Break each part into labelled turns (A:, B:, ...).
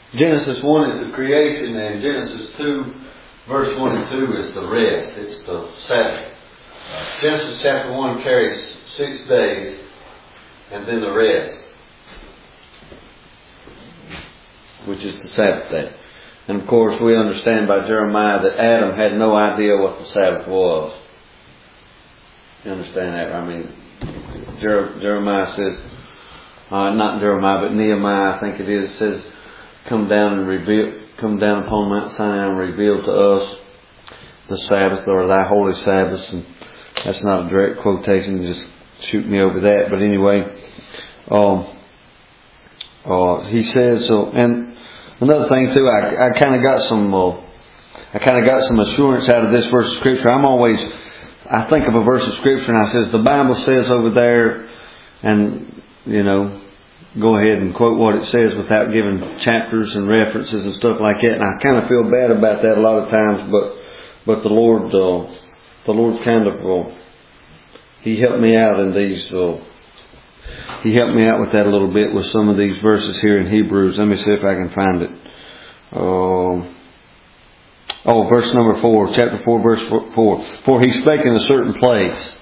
A: Genesis 1 is the creation, and Genesis 2, verse 1 and 2 is the rest. It's the Sabbath. Genesis chapter 1 carries 6 days, and then the rest, which is the Sabbath day. And of course we understand by Jeremiah that Adam had no idea what the Sabbath was. You understand that? I mean, Jeremiah says, not Jeremiah, but Nehemiah, I think it is, says, come down upon Mount Sinai and reveal to us the Sabbath, or thy holy Sabbaths. And that's not a direct quotation, just shoot me over that. But anyway, he says, and another thing too, I kind of got some assurance out of this verse of Scripture. I think of a verse of Scripture and I says, the Bible says over there, and go ahead and quote what it says without giving chapters and references and stuff like that. And I kind of feel bad about that a lot of times, but the Lord kind of, He helped me out in these, He helped me out with that a little bit with some of these verses here in Hebrews. Let me see if I can find it. Verse number 4, chapter 4, verse 4. For he spake in a certain place.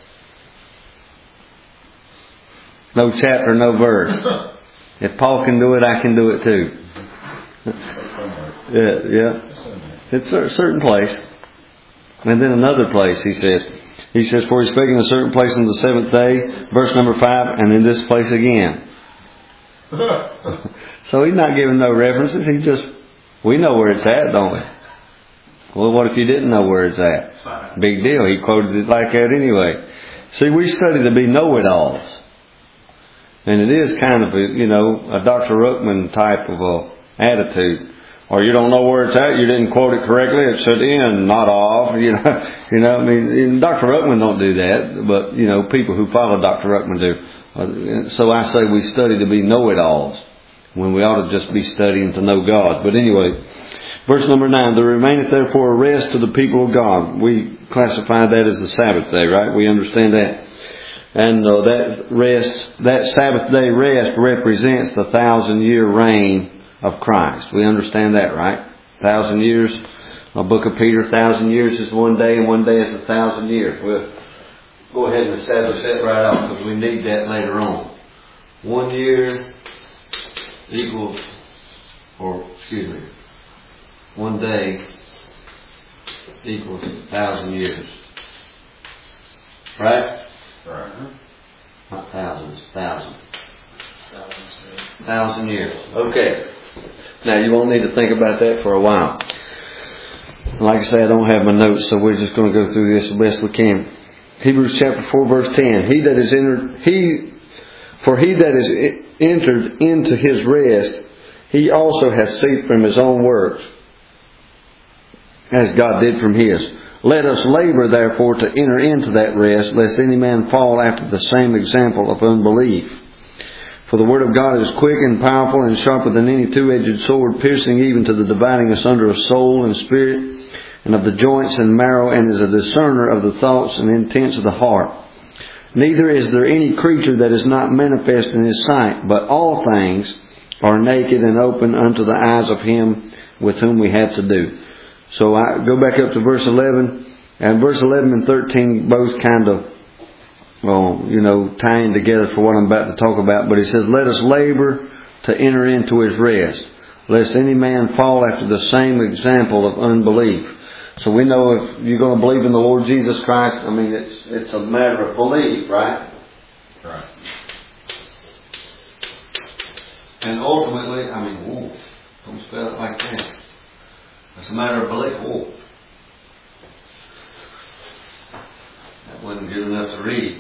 A: No chapter, no verse. If Paul can do it, I can do it too. Yeah. It's a certain place. And then another place, he says, for he spake in a certain place on the seventh day, verse number 5, and in this place again. So he's not giving no references. We know where it's at, don't we? Well, what if you didn't know where it's at? Big deal. He quoted it like that anyway. See, we study to be know-it-alls. And it is kind of a Dr. Ruckman type of attitude. Or you don't know where it's at, you didn't quote it correctly, it should end, not off. I mean, Dr. Ruckman don't do that, but people who follow Dr. Ruckman do. So I say we study to be know-it-alls, when we ought to just be studying to know God. But anyway, verse number 9, there remaineth therefore a rest to the people of God. We classify that as the Sabbath day, right? We understand that. And that Sabbath day rest represents the 1,000-year reign of Christ. We understand that, right? 1,000 years. The book of Peter, 1,000 years is one day, and one day is 1,000 years. We'll go ahead and establish that right off, because we need that later on. 1 year equals, 1 day equals 1,000 years. Right? Right. Not thousands, 1,000. 1,000 years. Okay. Now you won't need to think about that for a while. Like I say, I don't have my notes, so we're just going to go through this the best we can. Hebrews chapter 4, verse 10. He that is entered into his rest, he also has ceased from his own works, as God did from his. Let us labor, therefore, to enter into that rest, lest any man fall after the same example of unbelief. For the word of God is quick and powerful and sharper than any two-edged sword, piercing even to the dividing asunder of soul and spirit, and of the joints and marrow, and is a discerner of the thoughts and intents of the heart. Neither is there any creature that is not manifest in his sight, but all things are naked and open unto the eyes of him with whom we have to do. So I go back up to verse 11, and verse 11 and 13 both kind of, tying together for what I'm about to talk about. But he says, let us labor to enter into his rest, lest any man fall after the same example of unbelief. So we know if you're going to believe in the Lord Jesus Christ, I mean, it's a matter of belief, right? Right. And ultimately, don't spell it like that. It's a matter of belief. That wasn't good enough to read.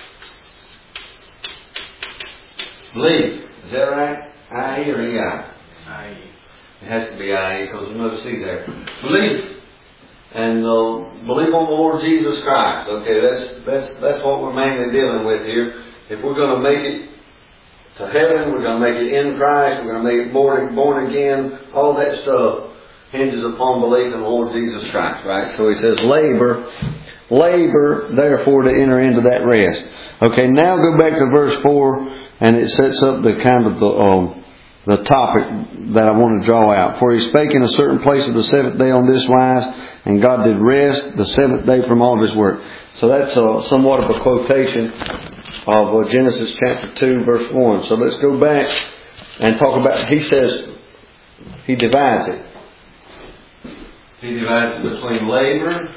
A: Believe. Is that right? I-E or E-I? I-E. It has to be I-E because there's no C there. Believe. And believe on the Lord Jesus Christ. Okay, that's what we're mainly dealing with here. If we're going to make it to heaven, we're going to make it in Christ, we're going to make it born again, all that stuff hinges upon belief in the Lord Jesus Christ, right? So he says, labor therefore to enter into that rest. Okay, now go back to verse 4, and it sets up the kind of the topic that I want to draw out. For he spake in a certain place of the seventh day on this wise, and God did rest the seventh day from all of his work. So that's somewhat of a quotation of Genesis chapter 2 verse 1. So let's go back and talk about, he says, he divides it. He divides it between labor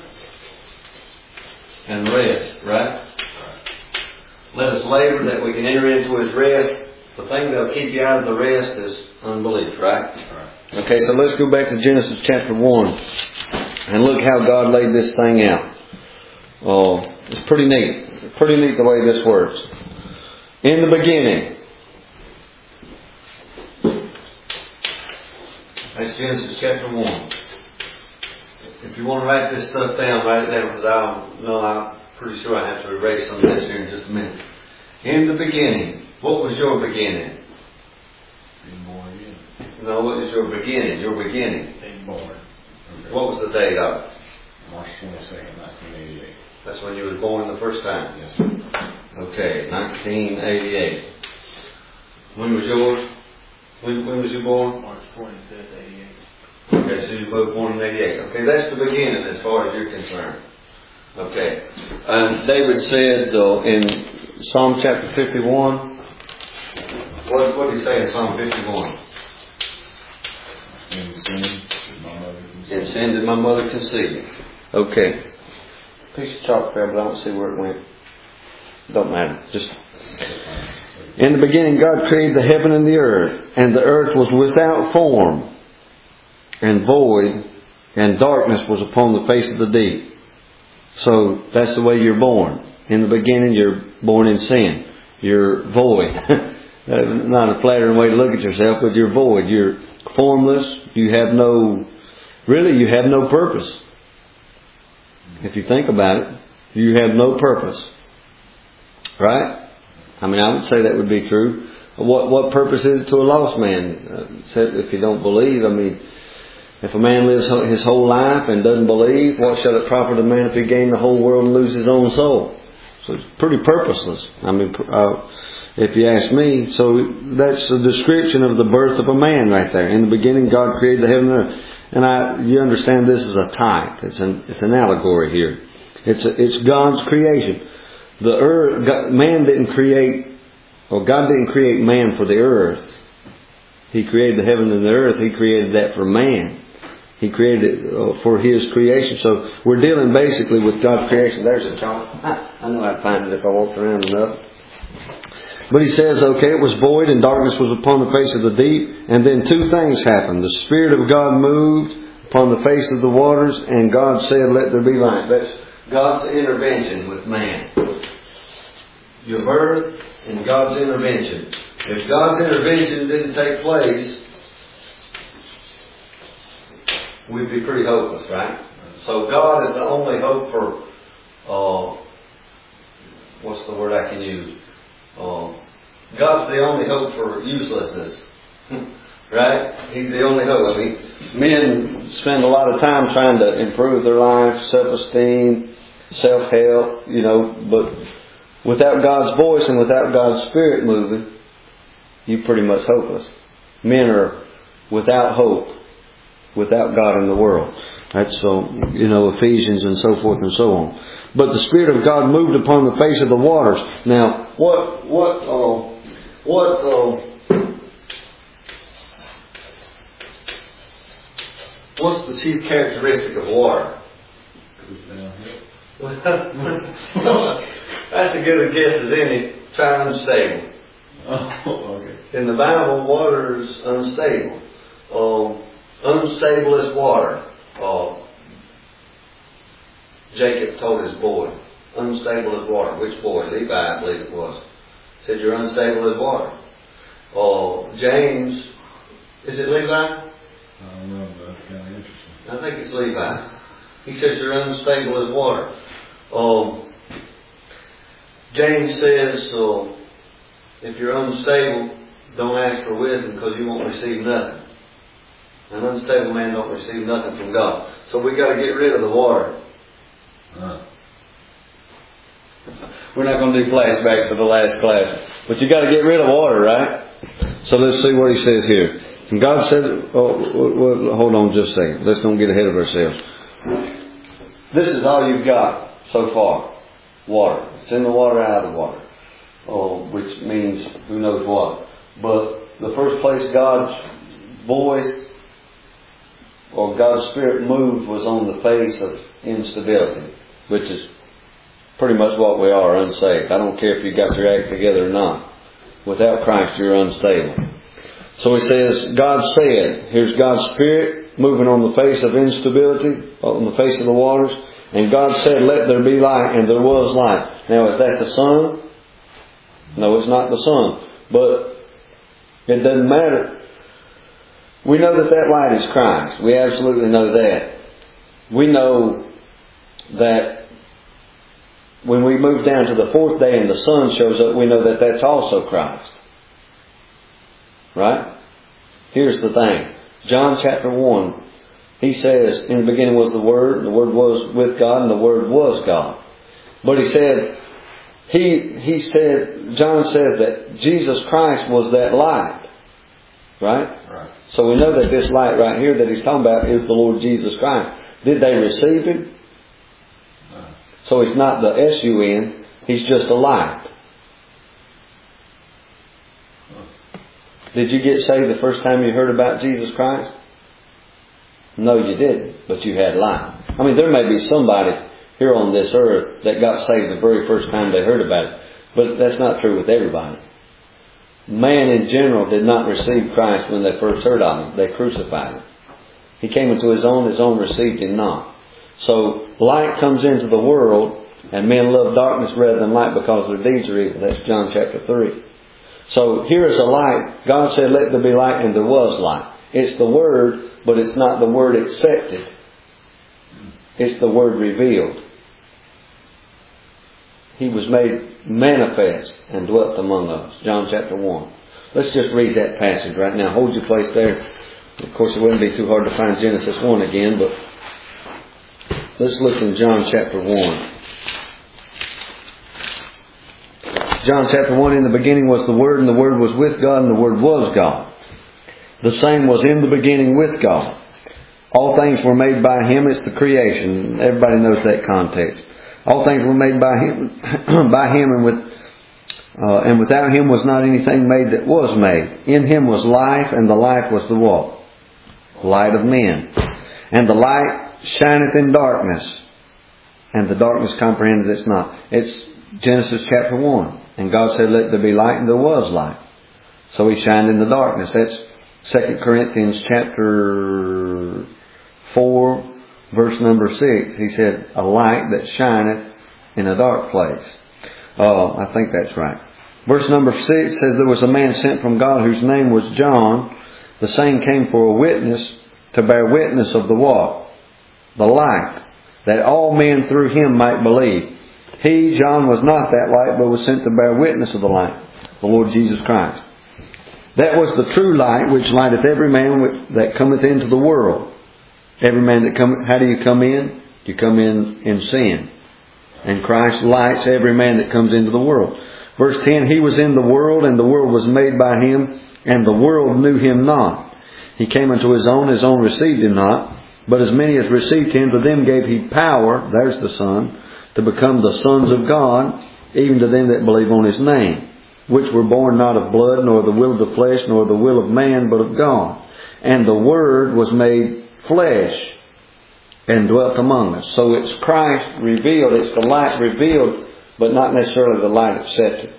A: and rest, right? Let us labor that we can enter into his rest. The thing that'll keep you out of the rest is unbelief, right? Okay, so let's go back to Genesis chapter 1 and look how God laid this thing out. It's pretty neat. Pretty neat the way this works. In the beginning. That's Genesis chapter 1. If you want to write this stuff down, write it down, because I'm pretty sure I have to erase some of this here in just a minute. In the beginning. What was your beginning?
B: Being born again.
A: No, what is your beginning? Your beginning.
B: Being born. Okay.
A: What was the date of it?
B: March 22nd, 1988.
A: That's when you was born the first time?
B: Yes, sir.
A: Okay, 1988. When was yours? When was you born?
B: March 25th, 88.
A: Okay, so you were both born in 88. Okay, that's the beginning as far as you're concerned. Okay. David said in Psalm chapter 51, what did he say in Psalm 51?
B: In sin did my mother conceive.
A: In sin did my mother conceive. Okay. Piece of chalk there, but I don't see where it went. Don't matter. Just in the beginning God created the heaven and the earth was without form and void, and darkness was upon the face of the deep. So that's the way you're born. In the beginning you're born in sin. You're void. That's not a flattering way to look at yourself, but you're void. You're formless. You have no purpose. If you think about it, you have no purpose. Right? I mean, I would say that would be true. What purpose is it to a lost man? If you don't believe, I mean, if a man lives his whole life and doesn't believe, what shall it profit a man if he gain the whole world and lose his own soul? So it's pretty purposeless. I mean, if you ask me, so that's a description of the birth of a man right there. In the beginning, God created the heaven and earth. And you understand this is a type. It's an allegory here. It's God's creation. The earth, God didn't create man for the earth. He created the heaven and the earth. He created that for man. He created it for His creation. So we're dealing basically with God's creation. There's a chalk. I know I'd find it if I walked around enough. But he says, okay, it was void and darkness was upon the face of the deep. And then two things happened. The Spirit of God moved upon the face of the waters, and God said, let there be light. That's God's intervention with man. Your birth and God's intervention. If God's intervention didn't take place, we'd be pretty hopeless, right? So God is the only hope for, what's the word I can use? God's the only hope for uselessness. Right? He's the only hope. I mean, men spend a lot of time trying to improve their life, self-esteem, self-help, but without God's voice and without God's Spirit moving, you're pretty much hopeless. Men are without hope, without God in the world. That's Ephesians and so forth and so on. But the Spirit of God moved upon the face of the waters. Now, what's the chief characteristic of water? That's as good a guess as any. Try unstable.
B: Oh, okay.
A: In the Bible, water is unstable. Unstable as water. Jacob told his boy, unstable as water. Which boy? Levi, I believe it was. Said, you're unstable as water. James, is it Levi?
B: I don't know, but that's kind of interesting.
A: I think it's Levi. He says you're unstable as water. James says, if you're unstable, don't ask for wisdom because you won't receive nothing. An unstable man don't receive nothing from God. So we got to get rid of the water. We're not going to do flashbacks of the last class. But you got to get rid of water, right? So let's see what he says here. And God said, hold on just a second. Let's don't get ahead of ourselves. This is all you've got so far. Water. It's in the water, out of the water. Which means who knows what. But the first place God's voice or God's Spirit moved was on the face of instability, which is pretty much what we are, unsaved. I don't care if you got your act together or not. Without Christ, you're unstable. So he says, God said, here's God's Spirit moving on the face of instability, on the face of the waters. And God said, let there be light, and there was light. Now, is that the sun? No, it's not the sun. But it doesn't matter. We know that that light is Christ. We absolutely know that. We know that when we move down to the fourth day and the sun shows up, we know that that's also Christ. Right? Here's the thing. John chapter 1, he says, in the beginning was the Word, and the Word was with God, and the Word was God. But he said, John says that Jesus Christ was that light. Right? So we know that this light right here that he's talking about is the Lord Jesus Christ. Did they receive Him? No. So he's not the S-U-N, he's just a light. Did you get saved the first time you heard about Jesus Christ? No, you didn't, but you had light. I mean, there may be somebody here on this earth that got saved the very first time they heard about it, but that's not true with everybody. Man in general did not receive Christ when they first heard of Him. They crucified Him. He came into His own received Him not. So light comes into the world, and men love darkness rather than light because their deeds are evil. That's John chapter 3. So here is a light. God said, let there be light, and there was light. It's the Word, but it's not the Word accepted. It's the Word revealed. He was made manifest and dwelt among us. John chapter 1. Let's just read that passage right now. Hold your place there. Of course, it wouldn't be too hard to find Genesis 1 again, but let's look in John chapter 1. John chapter 1, in the beginning was the Word, and the Word was with God, and the Word was God. The same was in the beginning with God. All things were made by Him. It's the creation. Everybody knows that context. All things were made by Him, and without Him was not anything made that was made. In Him was life, and the life was the what? Light of men. And the light shineth in darkness, and the darkness comprehended it not. It's Genesis chapter 1. And God said, let there be light, and there was light. So He shined in the darkness. That's 2 Corinthians chapter 4. Verse number 6, he said, a light that shineth in a dark place. I think that's right. Verse number 6 says, there was a man sent from God whose name was John. The same came for a witness, to bear witness of the what? The light, that all men through him might believe. He, John, was not that light, but was sent to bear witness of the light, the Lord Jesus Christ. That was the true light, which lighteth every man that cometh into the world. Every man that cometh, how do you come in? You come in sin. And Christ lights every man that comes into the world. Verse 10, He was in the world, and the world was made by Him, and the world knew Him not. He came unto His own received Him not. But as many as received Him, to them gave He power, there's the Son, to become the sons of God, even to them that believe on His name, which were born not of blood, nor the will of the flesh, nor the will of man, but of God. And the Word was made flesh and dwelt among us. So it's Christ revealed, it's the light revealed, but not necessarily the light accepted.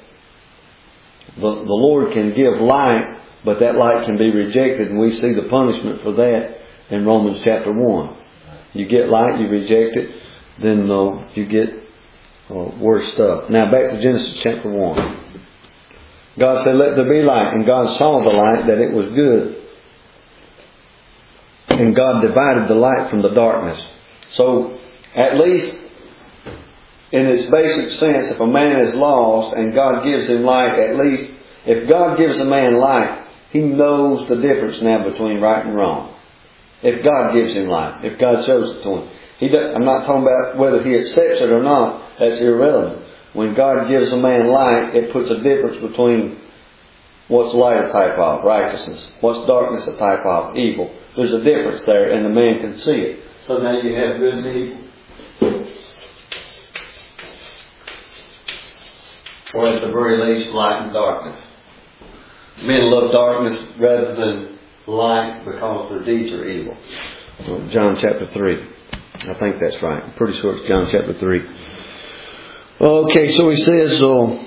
A: The Lord can give light, but that light can be rejected, and we see the punishment for that in Romans chapter 1. You get light, you reject it, then you get worse stuff. Now back to Genesis chapter 1. God said, let there be light, and God saw the light, that it was good. And God divided the light from the darkness. So, at least in its basic sense, if a man is lost and God gives him light, at least if God gives a man light, he knows the difference now between right and wrong. If God gives him light, if God shows it to him. I'm not talking about whether he accepts it or not. That's irrelevant. When God gives a man light, it puts a difference between What's light a type of? Righteousness. What's darkness a type of? Evil. There's a difference there, and the man can see it. So now you have good and evil. Or at the very least, light and darkness. Men love darkness rather than light because their deeds are evil. John chapter 3. I think that's right. I'm pretty sure it's John chapter 3. Okay, so he says,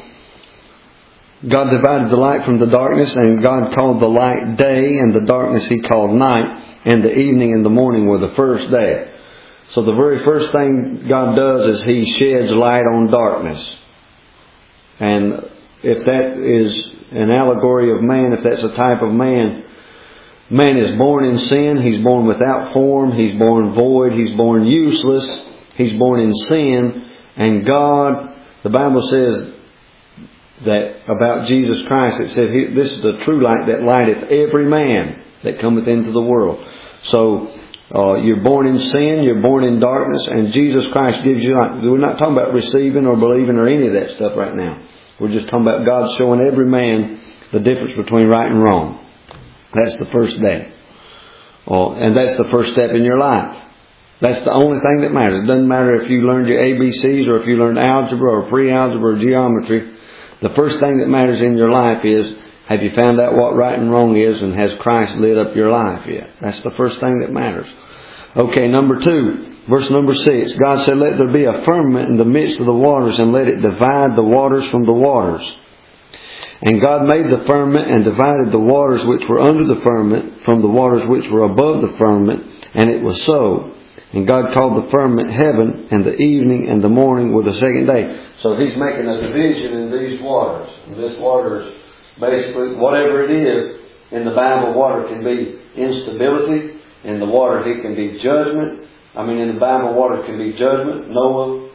A: God divided the light from the darkness, and God called the light day, and the darkness He called night, and the evening and the morning were the first day. So the very first thing God does is He sheds light on darkness. And if that is an allegory of man, if that's a type of man, man is born in sin. He's born without form. He's born void. He's born useless. He's born in sin. And God, the Bible says that about Jesus Christ, it said, this is the true light that lighteth every man that cometh into the world. So, you're born in sin, you're born in darkness, and Jesus Christ gives you light. We're not talking about receiving or believing or any of that stuff right now. We're just talking about God showing every man the difference between right and wrong. That's the first day. And that's the first step in your life. That's the only thing that matters. It doesn't matter if you learned your ABCs or if you learned algebra or pre-algebra or geometry. The first thing that matters in your life is, have you found out what right and wrong is, and has Christ lit up your life yet? That's the first thing that matters. Okay, number 2, verse number 6. God said, let there be a firmament in the midst of the waters, and let it divide the waters from the waters. And God made the firmament and divided the waters which were under the firmament from the waters which were above the firmament, and it was so. And God called the firmament heaven, and the evening and the morning were the second day. So He's making a division in these waters. And this water is basically, whatever it is, in the Bible, water can be instability. In the water, it can be judgment. In the Bible, water can be judgment. Noah,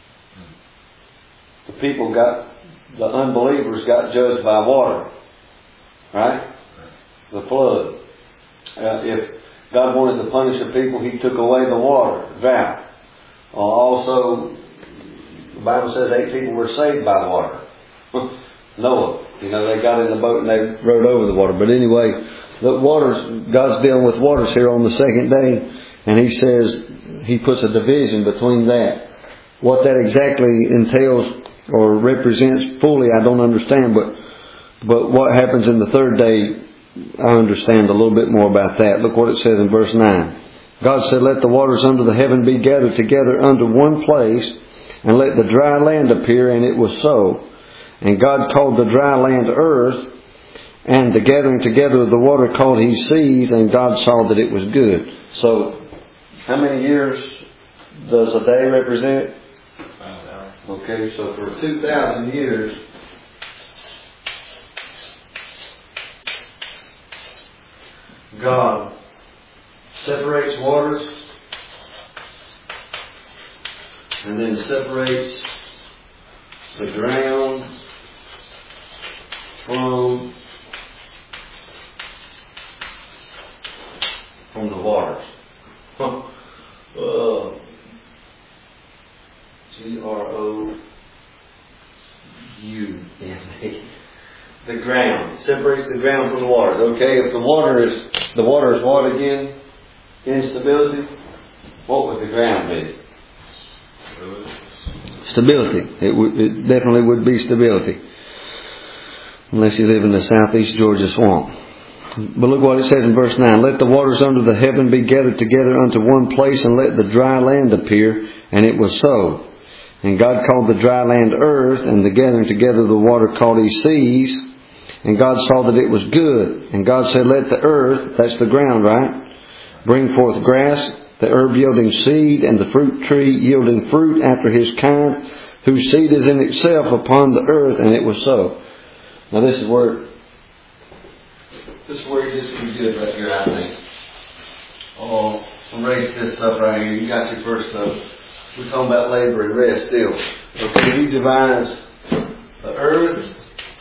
A: the unbelievers got judged by water. Right? The flood. If God wanted to punish the people, He took away the water, drought. Also, the Bible says 8 people were saved by water. Noah, they got in the boat and they rode over the water. But anyway, the waters, God's dealing with waters here on the second day, and He says He puts a division between that. What that exactly entails or represents fully, I don't understand. But what happens in the third day, I understand a little bit more about that. Look what it says in verse 9. God said, let the waters under the heaven be gathered together unto one place, and let the dry land appear, and it was so. And God called the dry land earth, and the gathering together of the water called He seas, and God saw that it was good. So, how many years does a day represent? 5,000. Okay, so for 2,000 years, God separates waters, and then separates the ground from the waters. G-R-O-U-M-A. The ground. Separates the ground from the waters. Okay, if the water is what again? Instability. What would the ground be? Stability. It definitely would be stability. Unless you live in the southeast Georgia swamp. But look what it says in verse 9. Let the waters under the heaven be gathered together unto one place, and let the dry land appear. And it was so. And God called the dry land earth, and the gathering together of the water called He seas. And God saw that it was good. And God said, let the earth, that's the ground, right, bring forth grass, the herb yielding seed, and the fruit tree yielding fruit after his kind, whose seed is in itself upon the earth. And it was so. Now this is where it gets pretty good right here, I think. Erase this stuff right here. You got your first stuff. We're talking about labor and rest still. Okay, He divides the earth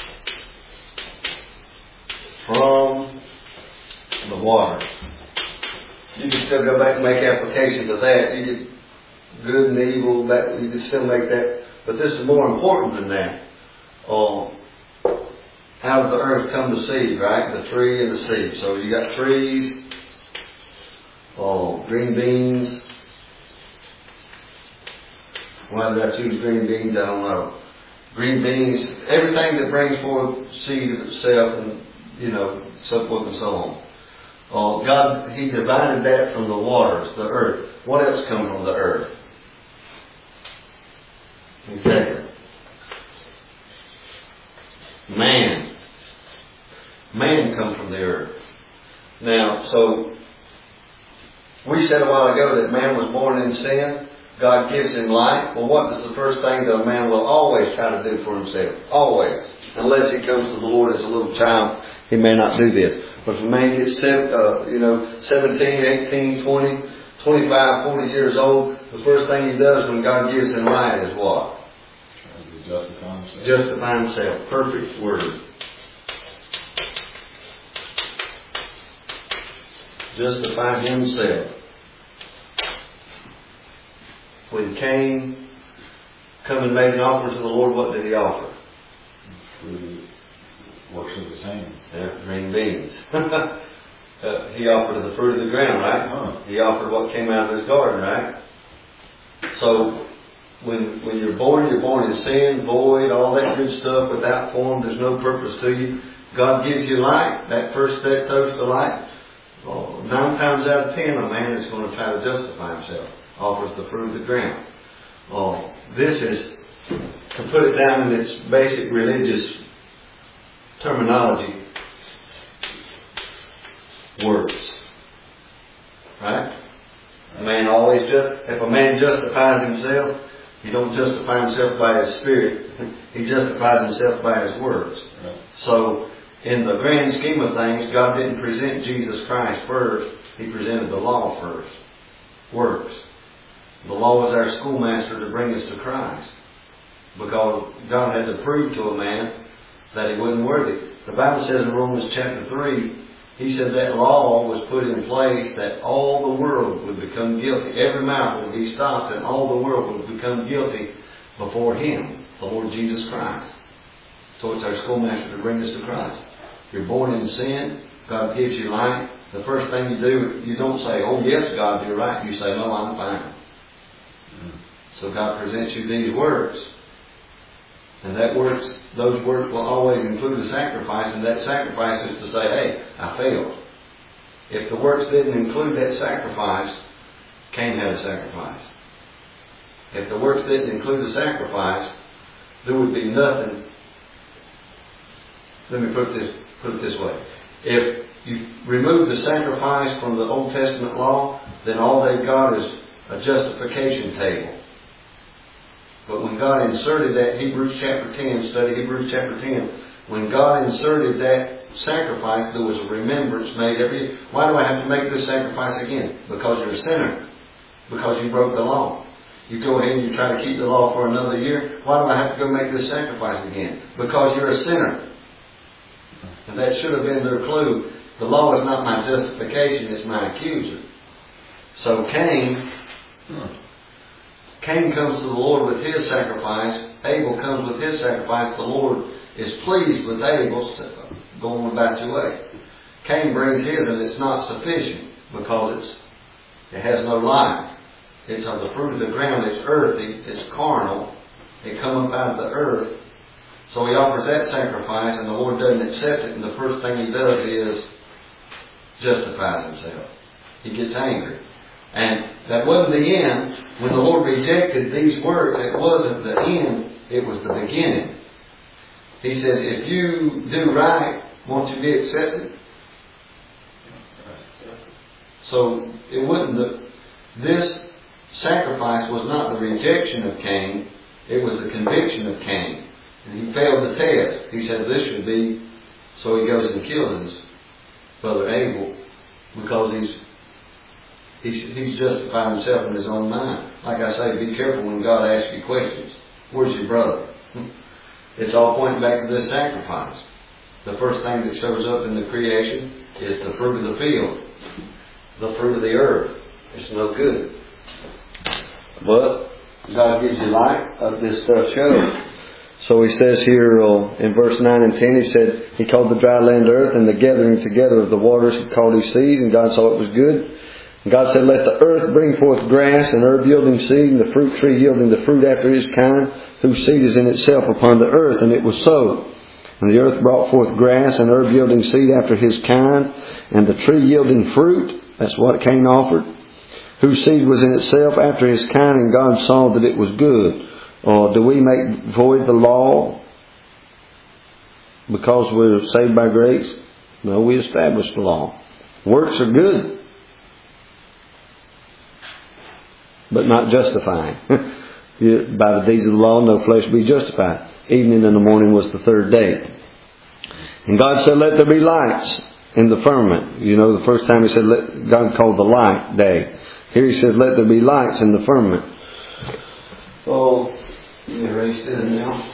A: from the water. You can still go back and make application to that. You could good and evil, you could still make that. But this is more important than that. out of the earth come the seed, right? The tree and the seed. So you got trees, green beans. Why did I choose green beans? I don't know. Green beans, everything that brings forth seed of itself, and so forth and so on. God, He divided that from the waters, the earth. What else comes from the earth? Exactly. Man. Man comes from the earth. Now, so we said a while ago that man was born in sin. God gives him life. Well, what is the first thing that a man will always try to do for himself? Always. Unless he comes to the Lord as a little child, he may not do this. But if a man gets 17, 18, 20, 25, 40 years old, the first thing he does when God gives him life is what?
B: Trying to justify himself.
A: Justify himself. Perfect word. Justify himself. When Cain come and made an offer to the Lord, what did he offer?
B: Works of his hand.
A: Yeah, green beans. He offered the fruit of the ground, right?
B: Huh.
A: He offered what came out of his garden, right? So when you're born in sin, void, all that good stuff, without form, there's no purpose to you. God gives you light. That first step toast to light. 9 times out of 10, a man is going to try to justify himself. Offers the fruit of the ground. This is, to put it down in its basic religious terminology, works. Right? If a man justifies himself, he don't justify himself by his spirit. He justifies himself by his works.
B: Right.
A: So, in the grand scheme of things, God didn't present Jesus Christ first. He presented the law first. Works. The law is our schoolmaster to bring us to Christ. Because God had to prove to a man that he wasn't worthy. The Bible says in Romans chapter 3, He said that law was put in place that all the world would become guilty. Every mouth would be stopped and all the world would become guilty before Him, the Lord Jesus Christ. So it's our schoolmaster to bring us to Christ. You're born in sin. God gives you life. The first thing you do, you don't say, "Oh yes, God, you're right." You say, "No, I'm fine." So God presents you these works. And those works will always include a sacrifice, and that sacrifice is to say, "Hey, I failed." If the works didn't include that sacrifice, Cain had a sacrifice. If the works didn't include the sacrifice, there would be nothing. Let me put it this way. If you remove the sacrifice from the Old Testament law, then all they've got is a justification table. But when God inserted that, Hebrews chapter 10, study Hebrews chapter 10, when God inserted that sacrifice, there was a remembrance made every. Why do I have to make this sacrifice again? Because you're a sinner. Because you broke the law. You go ahead and you try to keep the law for another year. Why do I have to go make this sacrifice again? Because you're a sinner. And that should have been their clue. The law is not my justification, it's my accuser. So Cain comes to the Lord with his sacrifice. Abel comes with his sacrifice. The Lord is pleased with Abel's going about your way. Cain brings his and it's not sufficient because it has no life. It's of the fruit of the ground. It's earthy. It's carnal. It comes up out of the earth. So he offers that sacrifice and the Lord doesn't accept it. And the first thing he does is justifies himself. He gets angry. And that wasn't the end. When the Lord rejected these works, it wasn't the end, it was the beginning. He said, if you do right, won't you be accepted? So it wasn't this sacrifice was not the rejection of Cain, it was the conviction of Cain. And he failed the test. He said this should be, so he goes and kills his brother Abel because he's justified himself in his own mind. Like I say, be careful when God asks you questions. Where's your brother? It's all pointing back to this sacrifice. The first thing that shows up in the creation is the fruit of the field, the fruit of the earth. It's no good. But God gives you light, this stuff shows. So he says here in verse 9 and 10, he said, He called the dry land earth, and the gathering together of the waters He called His seas, and God saw it was good. And God said, let the earth bring forth grass, and herb yielding seed, and the fruit tree yielding the fruit after his kind, whose seed is in itself upon the earth. And it was so. And the earth brought forth grass, and herb yielding seed after his kind, and the tree yielding fruit, that's what Cain offered, whose seed was in itself after his kind, and God saw that it was good. Or do we make void the law because we're saved by grace? No, we established the law. Works are good, but not justifying. By the deeds of the law, no flesh be justified. Evening and the morning was the third day. And God said, let there be lights in the firmament. You know, the first time He said, God called the light day. Here He said, let there be lights in the firmament. Oh, let me erase that now.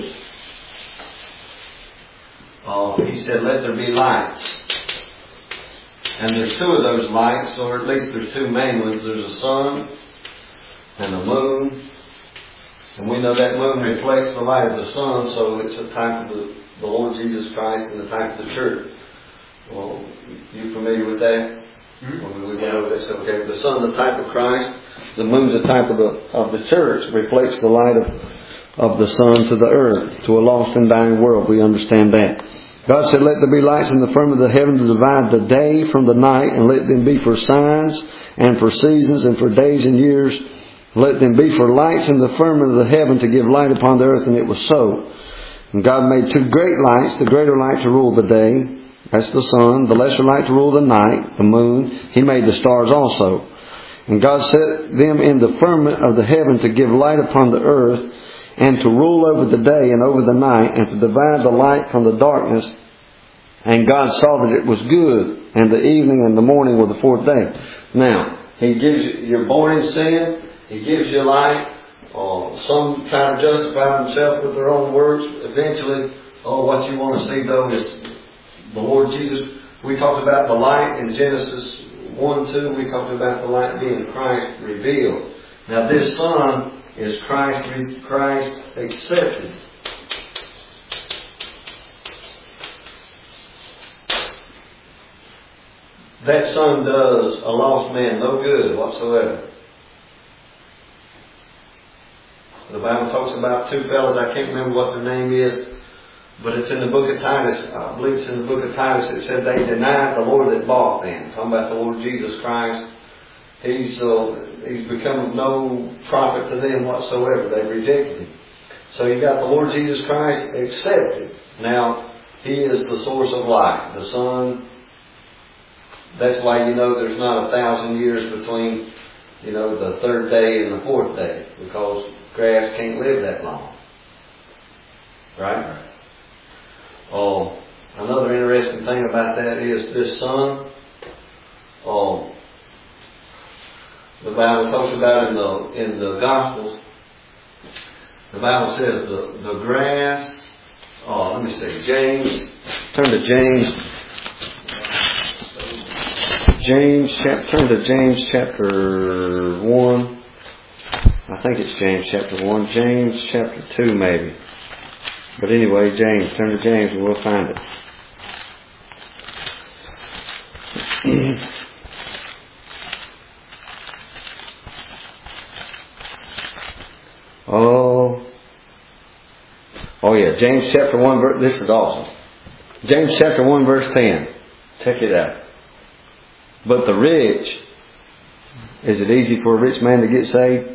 A: Oh, He said, let there be lights. And there's two of those lights, or at least there's two main ones. There's a sun and the moon. And we know that moon reflects the light of the sun, so it's a type of the Lord Jesus Christ and the type of the church. Well, you familiar with that? Mm-hmm. We went over this. Okay, the sun, the type of Christ. The moon's a type of the church. Reflects the light of the sun to the earth, to a lost and dying world. We understand that. God said, let there be lights in the firmament of the heaven to divide the day from the night, and let them be for signs and for seasons and for days and years. Let them be for lights in the firmament of the heaven to give light upon the earth. And it was so. And God made two great lights, the greater light to rule the day, that's the sun, the lesser light to rule the night, the moon. He made the stars also. And God set them in the firmament of the heaven to give light upon the earth, and to rule over the day and over the night, and to divide the light from the darkness. And God saw that it was good, and the evening and the morning were the fourth day. Now, He gives you, you're born in sin, He gives you light. Some try to justify themselves with their own works. Eventually, what you want to see though is the Lord Jesus. We talked about the light in Genesis 1-2. We talked about the light being Christ revealed. Now this sun is Christ accepted. That sun does a lost man no good whatsoever. The Bible talks about two fellows, I can't remember what their name is, but it's in the book of Titus. I believe it's in the book of Titus. It said they denied the Lord that bought them. Talking about the Lord Jesus Christ. He's become of no profit to them whatsoever. They rejected Him. So you got the Lord Jesus Christ accepted. Now, He is the source of life. The sun. That's why you know there's not 1,000 years between, the third day and the fourth day, because grass can't live that long. Right? Oh, another interesting thing about that is this sun. The Bible talks about in the Gospels. The Bible says the grass. Let me see. James. Turn to James. Turn to James chapter 1. I think it's James chapter 1. James chapter 2 maybe. But anyway, James. Turn to James and we'll find it. Oh yeah. James chapter 1 verse. This is awesome. James chapter 1 verse 10. Check it out. But the rich, is it easy for a rich man to get saved?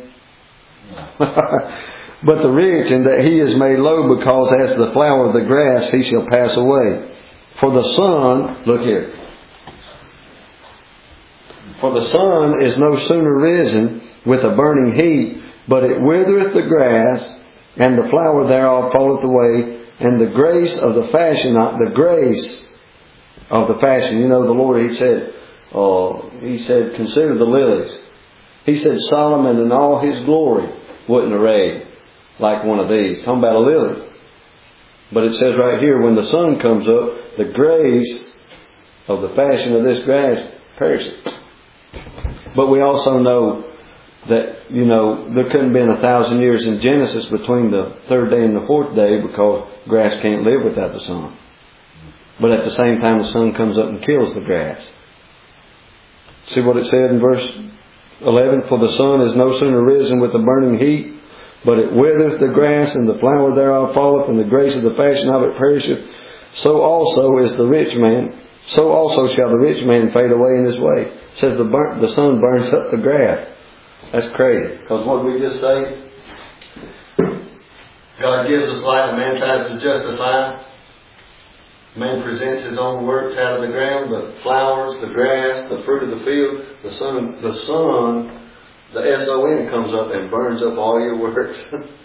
A: But the rich, in that he is made low, because as the flower of the grass he shall pass away. For the sun, look here. For the sun is no sooner risen with a burning heat, but it withereth the grass, and the flower thereof falleth away, and the grace of the fashion, the Lord, He said, consider the lilies. He said, Solomon in all his glory wouldn't array like one of these. Talking about a lily. But it says right here, when the sun comes up, the grace of the fashion of this grass perishes. But we also know that, there couldn't have been 1,000 years in Genesis between the third day and the fourth day, because grass can't live without the sun. But at the same time, the sun comes up and kills the grass. See what it said in verse 11? For the sun is no sooner risen with the burning heat, but it withereth the grass, and the flower thereof falleth, and the grace of the fashion of it perisheth. So also is the rich man. So also shall the rich man fade away in his way. It says the sun burns up the grass. That's crazy. Because what did we just say? God gives us light, and man tries to justify. Man presents his own works out of the ground, the flowers, the grass, the fruit of the field. The sun, the S-O-N comes up and burns up all your works.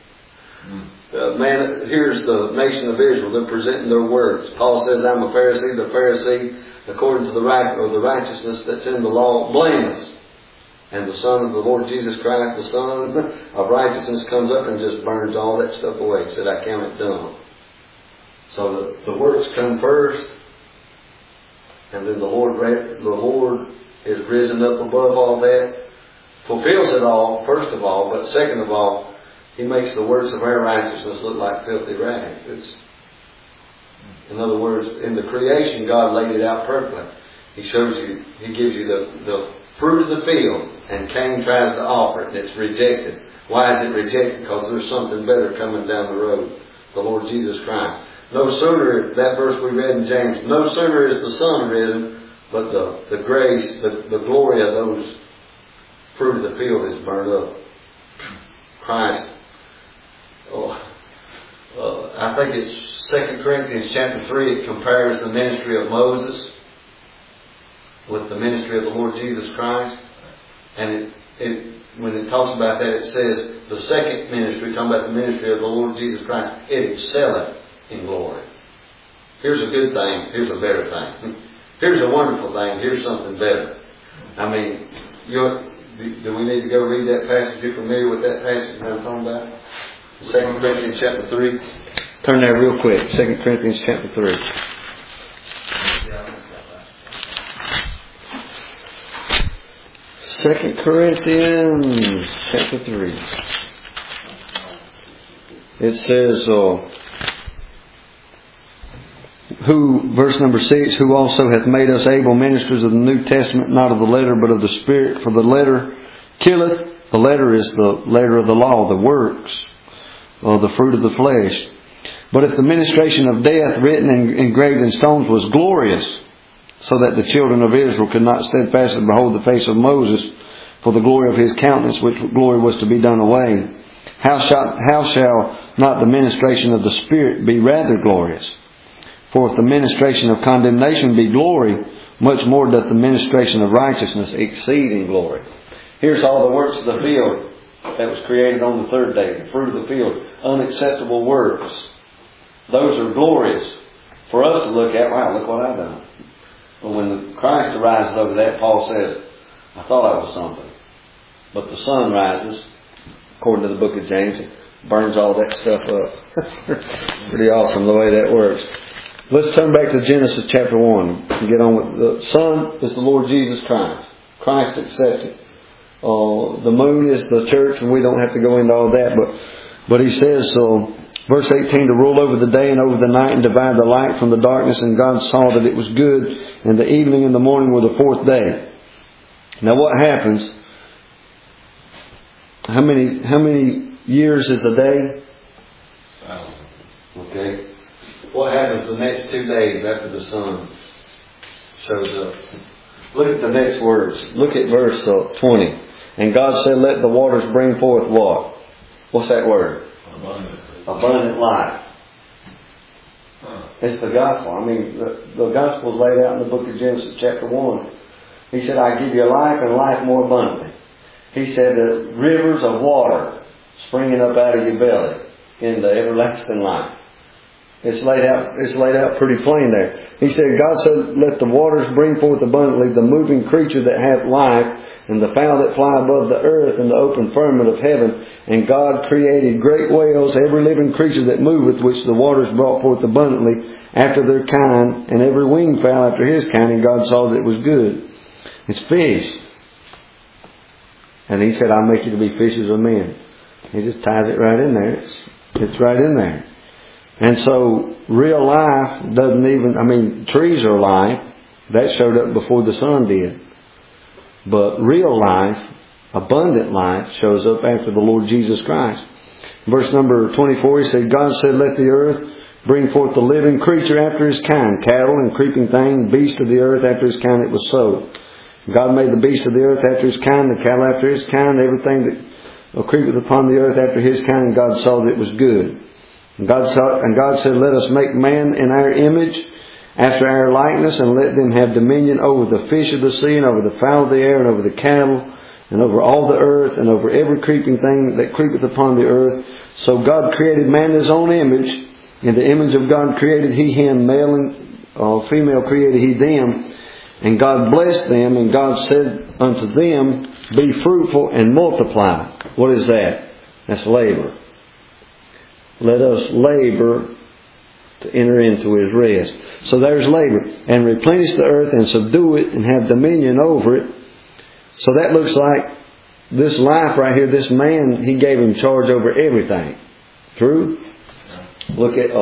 A: Man, here's the nation of Israel. They're presenting their works. Paul says, I'm a Pharisee, the Pharisee, according to the righteousness that's in the law, blameless. And the Son of the Lord Jesus Christ, the Son of righteousness, comes up and just burns all that stuff away. He said, I count it done. So the works come first, and then the Lord is risen up above all that, fulfills it all, first of all, but second of all, He makes the works of our righteousness look like filthy rags. In other words, in the creation, God laid it out perfectly. He shows you, He gives you the fruit of the field, and Cain tries to offer it, and it's rejected. Why is it rejected? Because there's something better coming down the road. The Lord Jesus Christ. No sooner, that verse we read in James, no sooner is the sun risen, but the grace, the glory of those fruit of the field is burned up. Christ. I think it's 2 Corinthians chapter 3, it compares the ministry of Moses with the ministry of the Lord Jesus Christ. And when it talks about that, it says the second ministry, talking about the ministry of the Lord Jesus Christ, it excelleth in glory. Here's a good thing, here's a better thing. Here's a wonderful thing, here's something better. I mean, do we need to go read that passage? You're familiar with that passage that I'm talking about? 2 Corinthians chapter 3. Turn there real quick. 2 Corinthians chapter 3. 2 Corinthians chapter 3. It says, verse number 6, who also hath made us able ministers of the New Testament, not of the letter, but of the Spirit. For the letter killeth. The letter is the letter of the law, the works, the fruit of the flesh. But if the ministration of death, written and engraved in stones, was glorious, so that the children of Israel could not steadfastly behold the face of Moses, for the glory of his countenance, which glory was to be done away, how shall not the ministration of the Spirit be rather glorious? For if the ministration of condemnation be glory, much more doth the ministration of righteousness exceed in glory. Here's all the works of the field that was created on the third day, the fruit of the field, unacceptable works. Those are glorious for us to look at. Wow, look what I've done. But when Christ arises over that, Paul says, I thought I was something. But the sun rises, according to the book of James, and burns all that stuff up. That's pretty awesome the way that works. Let's turn back to Genesis chapter 1 and get on with the sun is the Lord Jesus Christ. Christ accepted. The moon is the church, and we don't have to go into all that, but he says, verse 18, to rule over the day and over the night and divide the light from the darkness, and God saw that it was good, and the evening and the morning were the fourth day. Now what happens? How many years is a day? Okay. What happens the next 2 days after the sun shows up? Look at the next words. Look at verse 20. And God said, let the waters bring forth what? What's that word? Abundant life. It's the gospel. I mean, the gospel is laid out in the book of Genesis chapter 1. He said, I give you life and life more abundantly. He said, the rivers of water springing up out of your belly in the everlasting life. It's laid out pretty plain there. He said, God said, let the waters bring forth abundantly the moving creature that hath life, and the fowl that fly above the earth, and the open firmament of heaven. And God created great whales, every living creature that moveth, which the waters brought forth abundantly after their kind, and every winged fowl after his kind. And God saw that it was good. It's fish. And He said, I'll make you to be fishers of men. He just ties it right in there. It's right in there. And so real life doesn't even, trees are life. That showed up before the sun did. But real life, abundant life, shows up after the Lord Jesus Christ. Verse number 24, he said, God said, let the earth bring forth the living creature after his kind, cattle and creeping thing, beast of the earth after his kind. It was so. God made the beast of the earth after his kind, the cattle after his kind, everything that creepeth upon the earth after his kind, and God saw that it was good. And God said, let us make man in our image, after our likeness, and let them have dominion over the fish of the sea, and over the fowl of the air, and over the cattle, and over all the earth, and over every creeping thing that creepeth upon the earth. So God created man in his own image. In the image of God created he him, male and female created he them. And God blessed them, and God said unto them, be fruitful and multiply. What is that? That's labor. Let us labor to enter into his rest. So there's labor. And replenish the earth and subdue it and have dominion over it. So that looks like this life right here, this man, he gave him charge over everything. True? Look at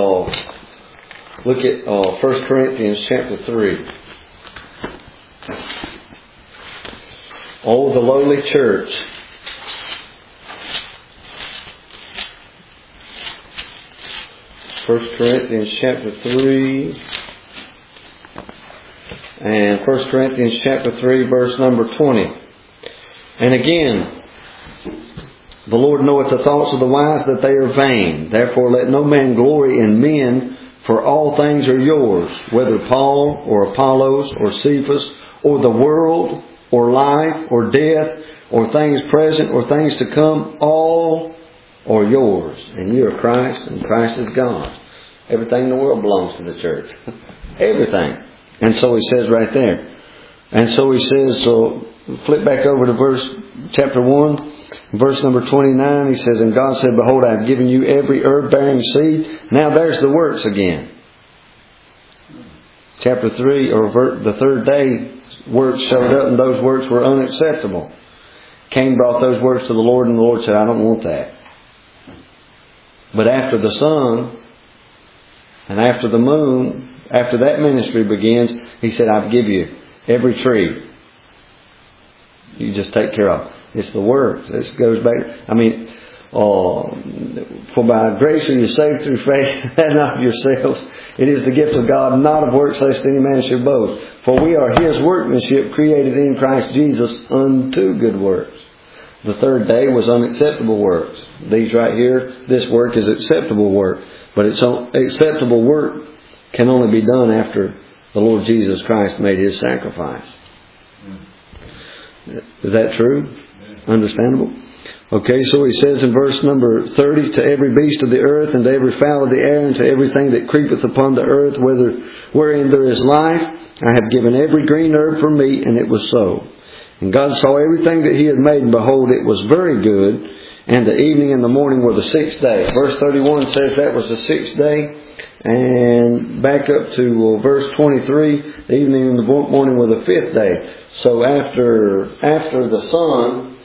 A: 1 Corinthians chapter 3. Oh, the lowly church. First Corinthians chapter 3. And 1 Corinthians chapter 3 verse number 20. And again, the Lord knoweth the thoughts of the wise, that they are vain. Therefore let no man glory in men, for all things are yours, whether Paul or Apollos or Cephas or the world or life or death or things present or things to come, all are yours. And you are Christ, and Christ is God. Everything in the world belongs to the church. Everything. And so he says right there. And so he says, so flip back over to chapter 1. Verse number 29, he says, and God said, behold, I have given you every herb bearing seed. Now there's the works again. Chapter 3, or the third day, works showed up, and those works were unacceptable. Cain brought those works to the Lord, and the Lord said, I don't want that. But after the sun, and after the moon, after that ministry begins, he said, I'll give you every tree. You just take care of it. It's the works. This goes back. For by grace are you saved through faith, and not of yourselves. It is the gift of God, not of works, lest any man should boast. For we are his workmanship, created in Christ Jesus unto good works. The third day was unacceptable works. These right here, this work is acceptable work. But it's acceptable work can only be done after the Lord Jesus Christ made his sacrifice. Is that true? Understandable? Okay, so he says in verse number 30, to every beast of the earth, and to every fowl of the air, and to everything that creepeth upon the earth, wherein there is life, I have given every green herb for meat, and it was so. And God saw everything that he had made, and behold, it was very good. And the evening and the morning were the sixth day. Verse 31 says that was the sixth day. And back up to verse 23, the evening and the morning were the fifth day. So after the sun,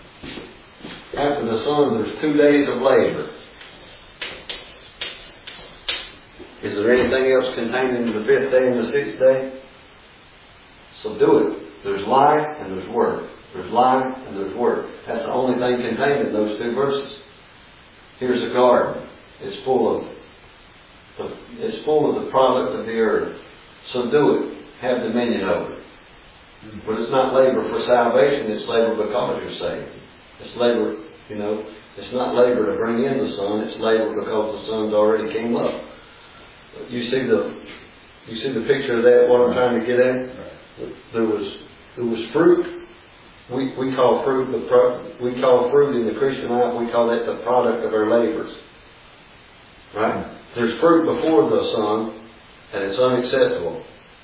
A: there's 2 days of labor. Is there anything else contained in the fifth day and the sixth day? So do it. There's life and there's work. There's life and there's work. That's the only thing contained in those 2 verses. Here's a garden. It's full of the product of the earth. So do it. Have dominion over it. But it's not labor for salvation. It's labor because you're saved. It's labor, it's not labor to bring in the sun. It's labor because the sun's already came up. You see the picture of that, what I'm trying to get at? There was fruit. We call fruit in the Christian life, we call that the product of our labors. Right? There's fruit before the sun, and it's unacceptable.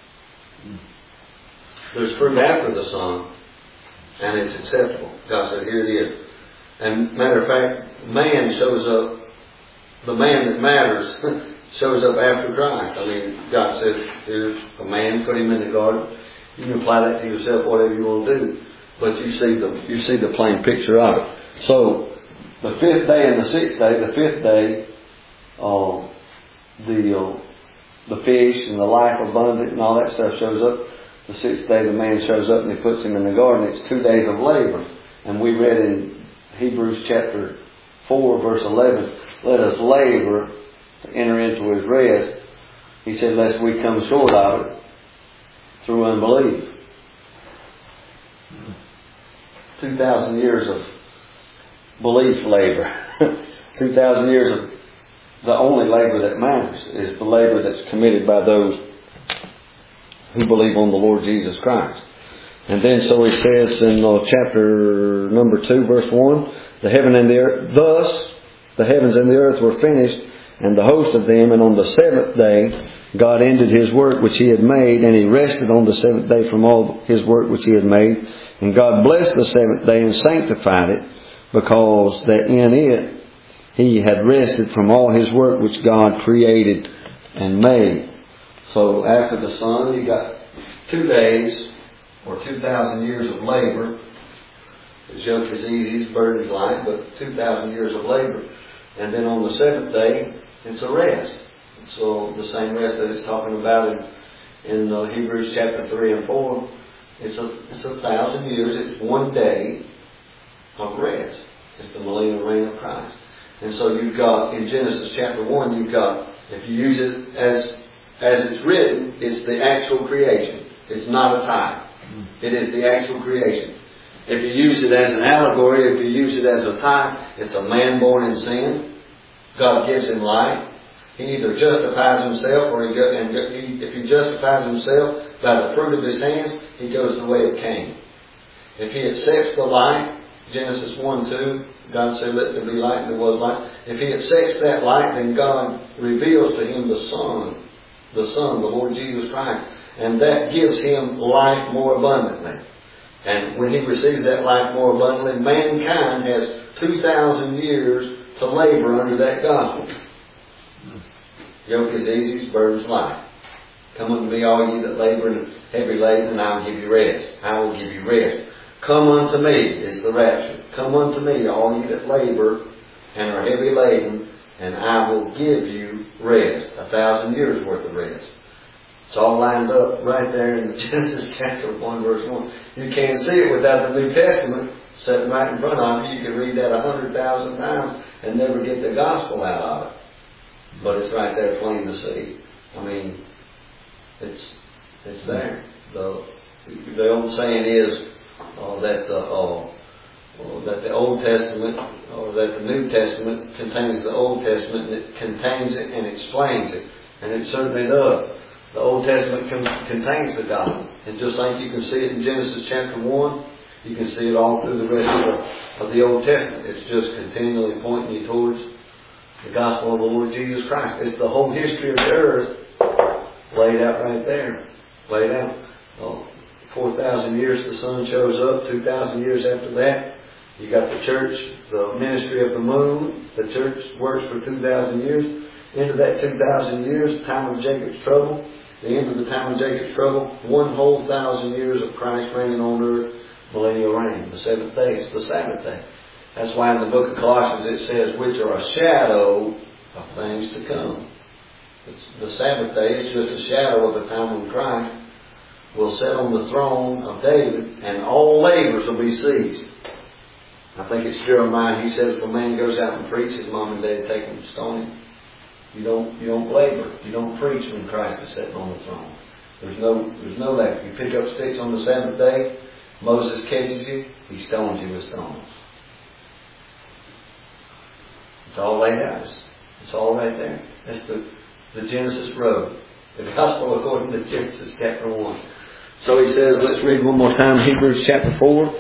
A: There's fruit after the sun, and it's acceptable. God said, here it is. And matter of fact, man shows up, the man that matters shows up after Christ. God said, here's a man, put him in the garden. You can apply that to yourself, whatever you want to do. But you see the plain picture of it. So, the fifth day and the sixth day, the fifth day, the fish and the life abundant and all that stuff shows up. The sixth day the man shows up and he puts him in the garden. It's 2 days of labor. And we read in Hebrews chapter 4 verse 11, let us labor to enter into His rest. He said, lest we come short of it through unbelief. 2,000 years of belief labor. 2,000 years of the only labor that matters is the labor that's committed by those who believe on the Lord Jesus Christ. And then so he says in chapter number 2 verse 1, the heaven and the earth, thus the heavens and the earth were finished, and the host of them, and on the seventh day God ended His work which He had made, and He rested on the seventh day from all His work which He had made. And God blessed the seventh day and sanctified it, because that in it He had rested from all His work which God created and made. So after the sun, you got 2 days or 2,000 years of labor. His yoke is easy, His burden is light, but 2,000 years of labor. And then on the seventh day, it's a rest. So the same rest that it's talking about in Hebrews chapter 3 and 4, it's 1,000 years. It's 1 day of rest. It's the millennial reign of Christ. And so you've got, in Genesis chapter 1, you've got, if you use it as it's written, it's the actual creation. It's not a type. It is the actual creation. If you use it as an allegory, if you use it as a type, it's a man born in sin. God gives him life. He either justifies himself, or if he justifies himself by the fruit of his hands, he goes the way of Cain. If he accepts the light, Genesis 1:2, God said, let there be light, and there was light. If he accepts that light, then God reveals to him the Son, the Lord Jesus Christ. And that gives him life more abundantly. And when he receives that life more abundantly, mankind has 2,000 years to labor under that gospel. Yoke is easy, His burden is light. Come unto me, all ye that labor and heavy laden, and I will give you rest. I will give you rest. Come unto me is the rapture. Come unto me, all ye that labor and are heavy laden, and I will give you rest. 1,000 years worth of rest. It's all lined up right there in Genesis chapter 1 verse 1. You can't see it without the New Testament sitting right in front of you. You can read that 100,000 times and never get the gospel out of it. But it's right there plain to see. I mean, it's there. The old saying is that the Old Testament, or that the New Testament contains the Old Testament, and it contains it and explains it. And it certainly does. The Old Testament contains the gospel. And just like you can see it in Genesis chapter 1, you can see it all through the rest of the Old Testament. It's just continually pointing you towards the gospel of the Lord Jesus Christ. It's the whole history of the earth laid out right there. Laid out. 4,000 years the sun shows up. 2,000 years after that, you got the church, the ministry of the moon. The church works for 2,000 years. Into that 2,000 years, time of Jacob's trouble. The end of the time of Jacob's trouble, 1 whole 1,000 years of Christ reigning on earth, millennial reign. The seventh day, it's the Sabbath day. That's why in the book of Colossians it says, which are a shadow of things to come. The Sabbath day is just a shadow of the time when Christ will sit on the throne of David and all labors will be ceased. I think it's Jeremiah. He says if a man goes out and preaches, his mom and dad take him to stone him. You don't labor. You don't preach when Christ is sitting on the throne. There's no labor. You pick up sticks on the Sabbath day. Moses catches you. He stones you with stones. It's all laid out. It's all right there. That's the Genesis road. The gospel according to Genesis chapter 1. So he says, let's read one more time Hebrews chapter 4.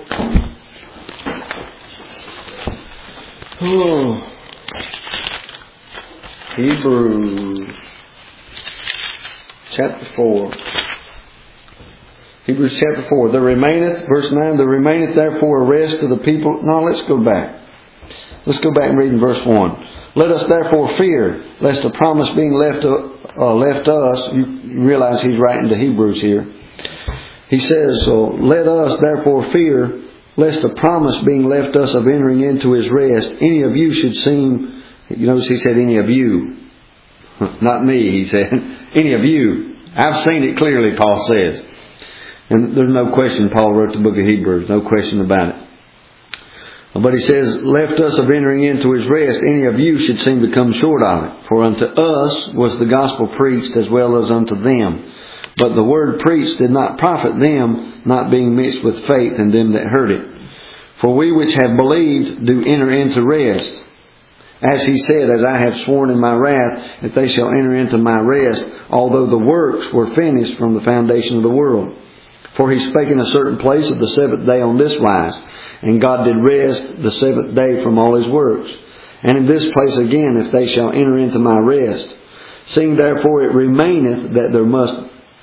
A: Hebrews chapter 4. Hebrews chapter 4. There remaineth, verse 9, there remaineth therefore a rest to the people. No, let's go back. Let's go back and read in verse 1. Let us therefore fear, lest the promise being left us, you realize he's writing to Hebrews here. He says, let us therefore fear, lest the promise being left us of entering into His rest, any of you should seem, you notice he said any of you. Not me, he said. Any of you. I've seen it clearly, Paul says. And there's no question Paul wrote the book of Hebrews. No question about it. But he says, left us of entering into his rest, any of you should seem to come short of it. For unto us was the gospel preached as well as unto them. But the word preached did not profit them, not being mixed with faith in them that heard it. For we which have believed do enter into rest. As he said, as I have sworn in my wrath, that they shall enter into my rest, although the works were finished from the foundation of the world. For he spake in a certain place of the seventh day on this wise, and God did rest the seventh day from all his works. And in this place again, if they shall enter into my rest, seeing therefore it remaineth that there must,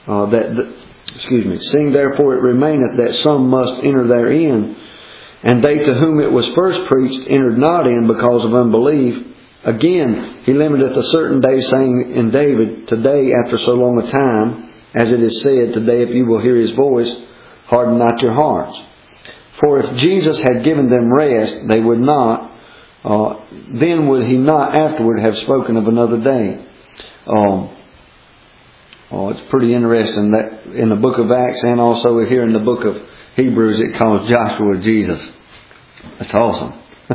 A: seeing therefore it remaineth that some must enter therein, and they to whom it was first preached entered not in because of unbelief. Again, he limiteth a certain day, saying in David, today after so long a time, as it is said, today if you will hear his voice, harden not your hearts. For if Jesus had given them rest, they would not, then would he not afterward have spoken of another day. It's pretty interesting that in the book of Acts and also here in the book of Hebrews it calls Joshua Jesus. That's awesome.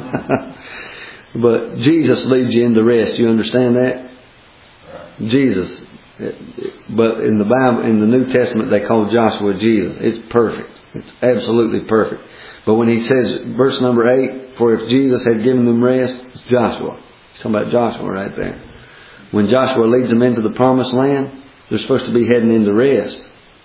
A: But Jesus leads you into rest. You understand that? Jesus. But in the Bible, in the New Testament, they call Joshua Jesus. It's perfect. It's absolutely perfect. But when he says, verse number 8, for if Jesus had given them rest, it's Joshua. He's talking about Joshua right there. When Joshua leads them into the promised land, they're supposed to be heading into rest.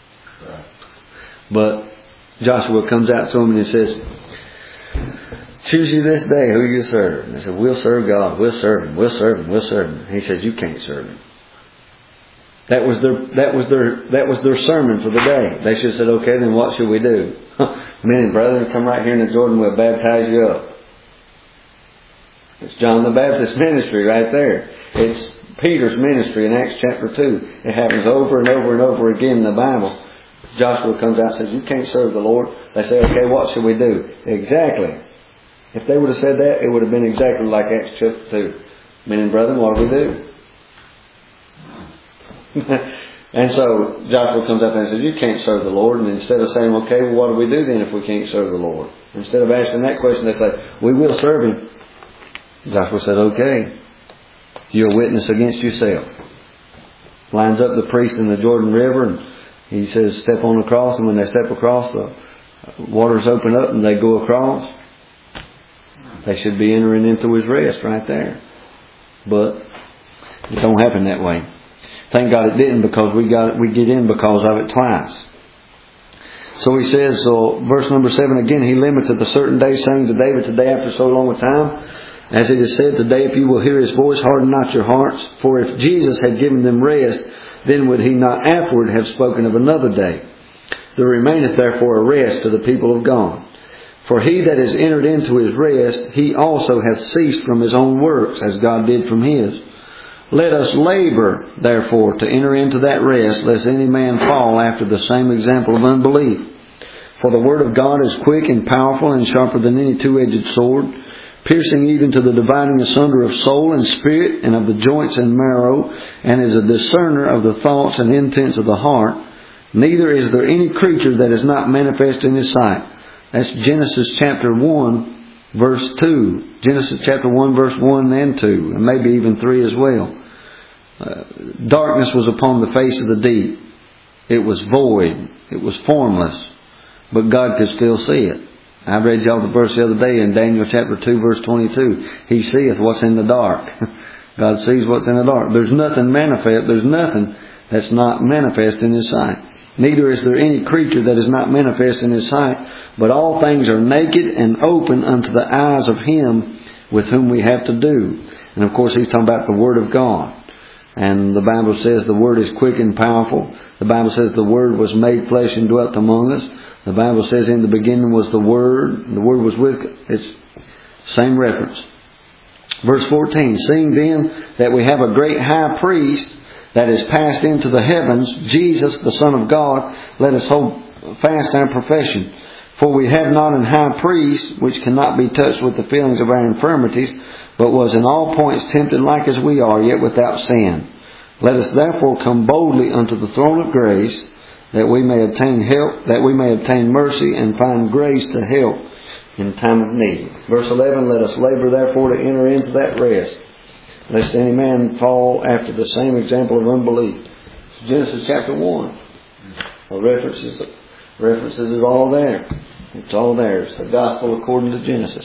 A: But Joshua comes out to them and he says, choose you this day who you serve. And they said, we'll serve God. We'll serve Him. We'll serve Him. We'll serve Him. He says, you can't serve Him. That was their sermon for the day. They should have said, okay, then what should we do? Men and brethren, come right here in the Jordan, we'll baptize you up. It's John the Baptist's ministry right there. It's Peter's ministry in Acts chapter 2. It happens over and over and over again in the Bible. Joshua comes out and says, you can't serve the Lord. They say, okay, what should we do? Exactly. If they would have said that, it would have been exactly like Acts chapter 2. Men and brethren, what do we do? And so Joshua comes up and says, you can't serve the Lord. And instead of saying, okay, well, what do we do then if we can't serve the Lord? Instead of asking that question, they say, we will serve Him. Joshua said, okay, you're a witness against yourself. Lines up the priest in the Jordan River and he says, step on the cross. And when they step across, the waters open up and they go across. They should be entering into His rest right there. But it don't happen that way. Thank God it didn't, because we get in because of it twice. So he says, verse number 7 again, he limiteth a certain day, saying to David, today after so long a time, as it is said, today if you will hear His voice, harden not your hearts. For if Jesus had given them rest, then would He not afterward have spoken of another day. There remaineth therefore a rest to the people of God. For he that is entered into his rest, he also hath ceased from his own works, as God did from His. Let us labor, therefore, to enter into that rest, lest any man fall after the same example of unbelief. For the word of God is quick and powerful and sharper than any two-edged sword, piercing even to the dividing asunder of soul and spirit and of the joints and marrow, and is a discerner of the thoughts and intents of the heart. Neither is there any creature that is not manifest in His sight. That's Genesis chapter 1. Verse 2. Genesis chapter 1 verse 1 and 2. And maybe even 3 as well. Darkness was upon the face of the deep. It was void. It was formless. But God could still see it. I read y'all the verse the other day in Daniel chapter 2 verse 22. He seeth what's in the dark. God sees what's in the dark. There's nothing manifest. There's nothing that's not manifest in His sight. Neither is there any creature that is not manifest in His sight, but all things are naked and open unto the eyes of Him with whom we have to do. And of course He's talking about the Word of God. And the Bible says the Word is quick and powerful. The Bible says the Word was made flesh and dwelt among us. The Bible says in the beginning was the Word. The Word was with us. It's same reference. Verse 14, seeing then that we have a great high priest that is passed into the heavens, Jesus, the Son of God, let us hold fast our profession. For we have not an high priest which cannot be touched with the feelings of our infirmities, but was in all points tempted like as we are, yet without sin. Let us therefore come boldly unto the throne of grace, that we may obtain help, that we may obtain mercy and find grace to help in time of need. Verse 11, let us labor therefore to enter into that rest, lest any man fall after the same example of unbelief. Genesis chapter 1. References is all there. It's all there. It's the gospel according to Genesis.